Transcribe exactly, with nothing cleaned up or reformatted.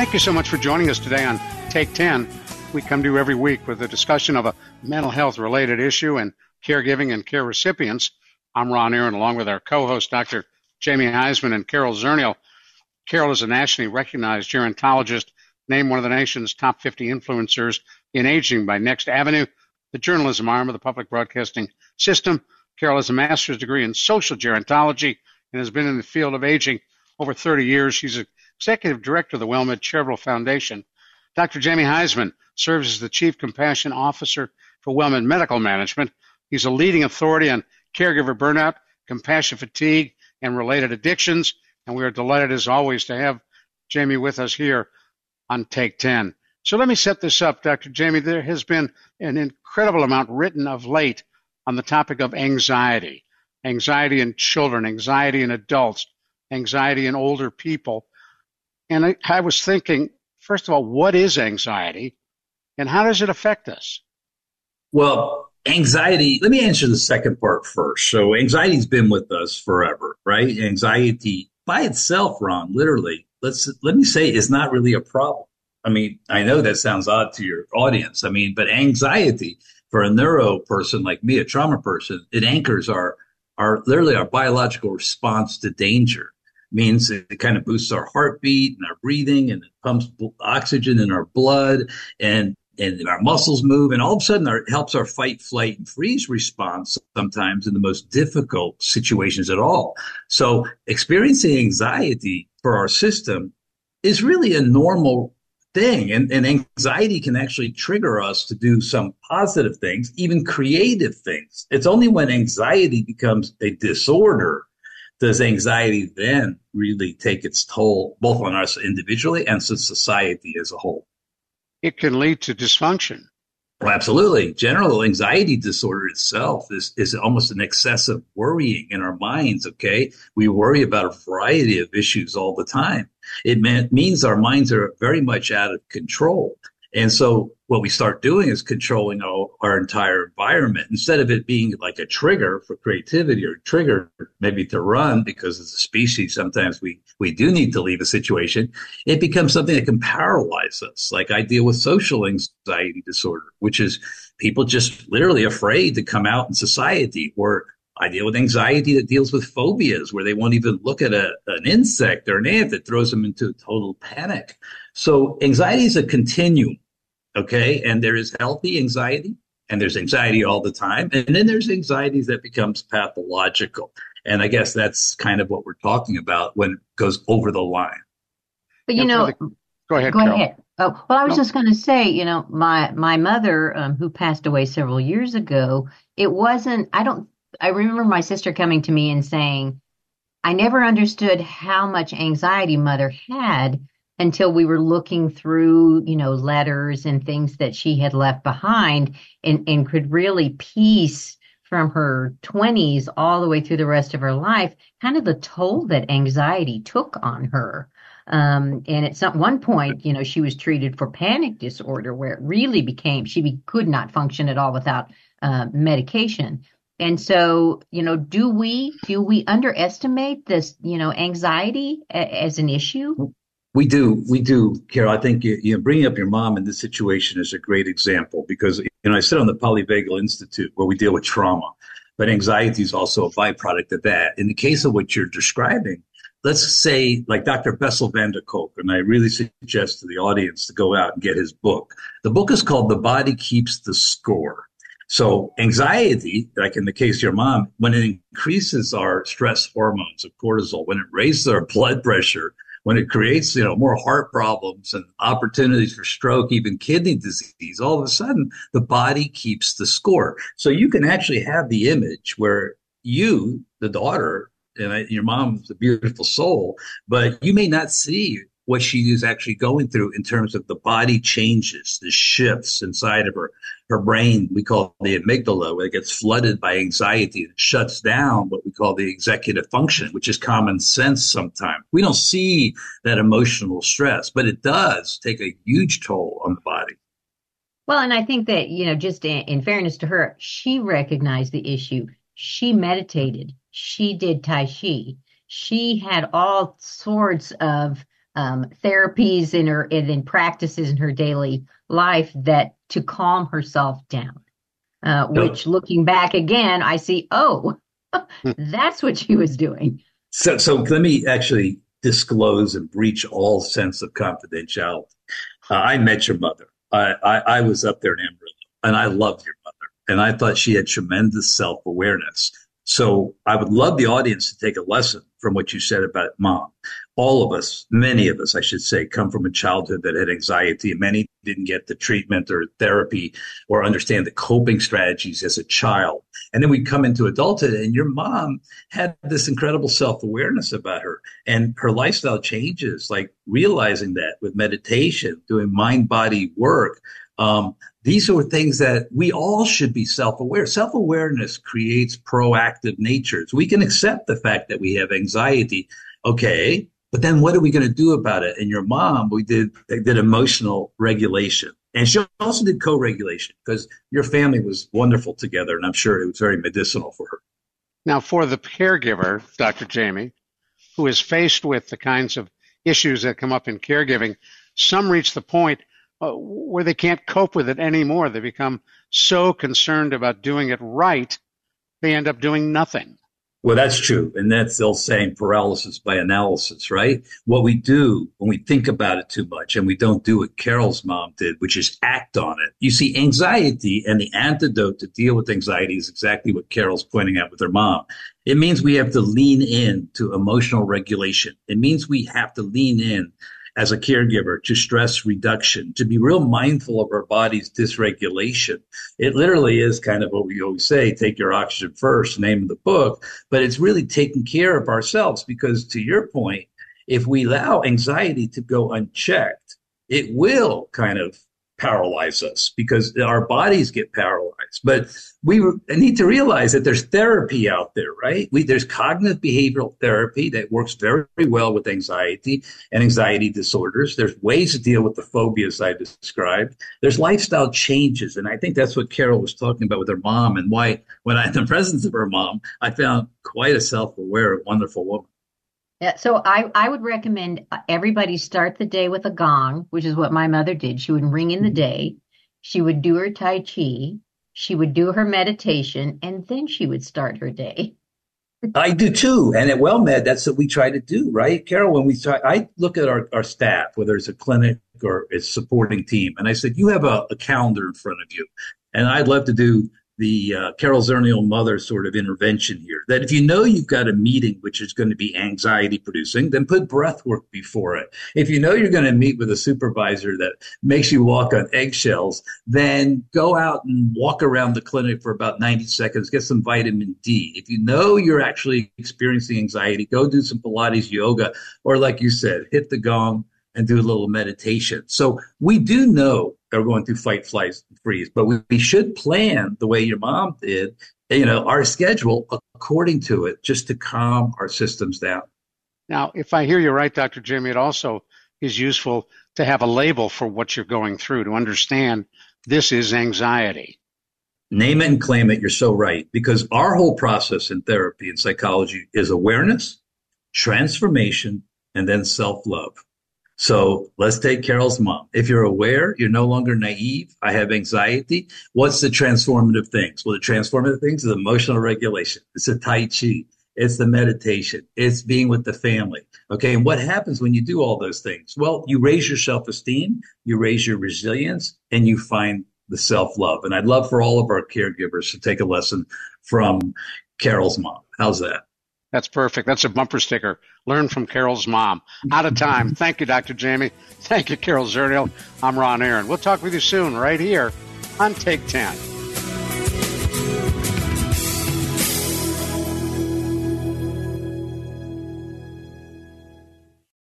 Thank you so much for joining us today on Take ten. We come to you every week with a discussion of a mental health related issue and caregiving and care recipients. I'm Ron Aaron, along with our co-host, Doctor Jamie Heisman and Carol Zernial. Carol is a nationally recognized gerontologist, named one of the nation's top fifty influencers in aging by Next Avenue, the journalism arm of the public broadcasting system. Carol has a master's degree in social gerontology and has been in the field of aging over thirty years. She's executive director of the WellMed Charitable Foundation. Doctor Jamie Heisman serves as the chief compassion officer for WellMed Medical Management. He's a leading authority on caregiver burnout, compassion fatigue, and related addictions. And we are delighted, as always, to have Jamie with us here on Take ten. So let me set this up, Doctor Jamie. There has been an incredible amount written of late on the topic of anxiety, anxiety in children, anxiety in adults, anxiety in older people. And I, I was thinking, first of all, what is anxiety and how does it affect us? Well, anxiety, let me answer the second part first. So anxiety's been with us forever, right? Anxiety by itself, Ron, literally, let's let me say, is not really a problem. I mean, I know that sounds odd to your audience. I mean, but anxiety for a neuro person like me, a trauma person, it anchors our, our literally our biological response to danger. Means it kind of boosts our heartbeat and our breathing, and it pumps oxygen in our blood, and and our muscles move, and all of a sudden our, it helps our fight, flight, and freeze response sometimes in the most difficult situations at all. So experiencing anxiety for our system is really a normal thing, and, and anxiety can actually trigger us to do some positive things, even creative things. It's only when anxiety becomes a disorder does anxiety then really take its toll, both on us individually and to society as a whole. It can lead to dysfunction. Well, absolutely. General anxiety disorder itself is, is almost an excessive worrying in our minds, okay? We worry about a variety of issues all the time. It mean, means our minds are very much out of control. And so what we start doing is controlling our, our entire environment instead of it being like a trigger for creativity or a trigger maybe to run, because as a species, sometimes we, we do need to leave a situation. It becomes something that can paralyze us. Like I deal with social anxiety disorder, which is people just literally afraid to come out in society, or I deal with anxiety that deals with phobias where they won't even look at a, an insect or an ant that throws them into total panic. So anxiety is a continuum. Okay. And there is healthy anxiety, and there's anxiety all the time. And then there's anxieties that becomes pathological. And I guess that's kind of what we're talking about when it goes over the line. But, you know, the, go ahead. Go Carol. ahead. Oh, well, I was No. just going to say, you know, my, my mother, um, who passed away several years ago, it wasn't, I don't, I remember my sister coming to me and saying, I never understood how much anxiety mother had until we were looking through, you know, letters and things that she had left behind, and, and could really piece from her twenties all the way through the rest of her life, kind of the toll that anxiety took on her. Um, and at some one point, you know, she was treated for panic disorder, where it really became, she be, could not function at all without uh, medication. And so, you know, do we, do we underestimate this, you know, anxiety a, as an issue? We do. We do, Carol. I think you, you know, bringing up your mom in this situation is a great example because, you know, I sit on the Polyvagal Institute where we deal with trauma, but anxiety is also a byproduct of that. In the case of what you're describing, let's say like Doctor Bessel van der Kolk, and I really suggest to the audience to go out and get his book. The book is called The Body Keeps the Score. So anxiety, like in the case of your mom, when it increases our stress hormones of cortisol, when it raises our blood pressure, when it creates, you know, more heart problems and opportunities for stroke, even kidney disease, all of a sudden the body keeps the score. So you can actually have the image where you, the daughter, and I, your mom's a beautiful soul, but you may not see what she is actually going through in terms of the body changes, the shifts inside of her. Her brain, we call the amygdala, where it gets flooded by anxiety. It shuts down what we call the executive function, which is common sense sometimes. We don't see that emotional stress, but it does take a huge toll on the body. Well, and I think that, you know, just in, in fairness to her, she recognized the issue. She meditated. She did Tai Chi. She had all sorts of um, therapies in her and in practices in her daily life that to calm herself down. Uh, which, looking back again, I see, oh, that's what she was doing. So, so let me actually disclose and breach all sense of confidentiality. Uh, I met your mother. I, I, I was up there in Amarillo, and I loved your mother, and I thought she had tremendous self-awareness. So I would love the audience to take a lesson from what you said about mom. All of us, many of us, I should say, come from a childhood that had anxiety, and many didn't get the treatment or therapy or understand the coping strategies as a child. And then we come into adulthood, and your mom had this incredible self-awareness about her, and her lifestyle changes, like realizing that with meditation, doing mind-body work. Um, these are things that we all should be self-aware. Self-awareness creates proactive natures. We can accept the fact that we have anxiety. Okay. But then what are we going to do about it? And your mom, we did, did emotional regulation. And she also did co-regulation because your family was wonderful together. And I'm sure it was very medicinal for her. Now, for the caregiver, Doctor Jamie, who is faced with the kinds of issues that come up in caregiving, some reach the point uh, where they can't cope with it anymore. They become so concerned about doing it right, they end up doing nothing. Well, that's true. And that's the old saying, paralysis by analysis, right? What we do when we think about it too much and we don't do what Carol's mom did, which is act on it. You see, anxiety and the antidote to deal with anxiety is exactly what Carol's pointing out with her mom. It means we have to lean in to emotional regulation. It means we have to lean in as a caregiver to stress reduction, to be real mindful of our body's dysregulation. It literally is kind of what we always say, take your oxygen first, name of the book, but it's really taking care of ourselves because to your point, if we allow anxiety to go unchecked, it will kind of paralyze us because our bodies get paralyzed. But we need to realize that there's therapy out there, right? We, there's cognitive behavioral therapy that works very, very well with anxiety and anxiety disorders. There's ways to deal with the phobias I described. There's lifestyle changes. And I think that's what Carol was talking about with her mom and why when I, in the presence of her mom, I found quite a self-aware, wonderful woman. Yeah, so I, I would recommend everybody start the day with a gong, which is what my mother did. She would ring in the day. She would do her Tai Chi. She would do her meditation, and then she would start her day. I do too. And at WellMed, that's what we try to do, right? Carol, when we try, I look at our, our staff, whether it's a clinic or a supporting team, and I said, you have a, a calendar in front of you. And I'd love to do the uh, Carol Zernial mother sort of intervention here, that if you know you've got a meeting which is going to be anxiety producing, then put breath work before it. If you know you're going to meet with a supervisor that makes you walk on eggshells, then go out and walk around the clinic for about ninety seconds, get some vitamin D. If you know you're actually experiencing anxiety, go do some Pilates yoga, or like you said, hit the gong and do a little meditation. So we do know they're going through fight, flight, and freeze, but we, we should plan the way your mom did, you know, our schedule according to it, just to calm our systems down. Now, if I hear you right, Doctor Jamie, it also is useful to have a label for what you're going through, to understand this is anxiety. Name it and claim it. You're so right. Because our whole process in therapy and psychology is awareness, transformation, and then self-love. So let's take Carol's mom. If you're aware, you're no longer naive. I have anxiety. What's the transformative things? Well, the transformative things is emotional regulation. It's the Tai Chi. It's the meditation. It's being with the family. Okay. And what happens when you do all those things? Well, you raise your self-esteem, you raise your resilience, and you find the self-love. And I'd love for all of our caregivers to take a lesson from Carol's mom. How's that? That's perfect. That's a bumper sticker. Learn from Carol's mom. Out of time. Thank you, Doctor Jamie. Thank you, Carol Zernial. I'm Ron Aaron. We'll talk with you soon right here on Take ten.